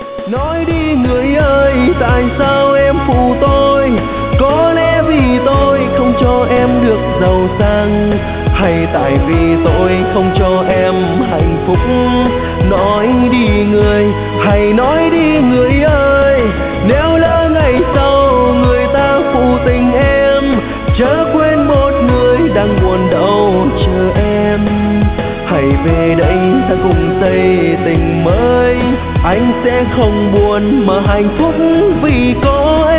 Nói đi người ơi, tại sao em phụ tôi? Có lẽ vì tôi không cho em được giàu sang, hay tại vì tôi không cho em hạnh phúc? Nói đi người, hãy nói đi người ơi. Nếu lỡ ngày sau người ta phụ tình em, chớ quên một người đang buồn đau chờ em. Hãy về đây ta cùng xây tình mới, anh sẽ không buồn mà hạnh phúc vì có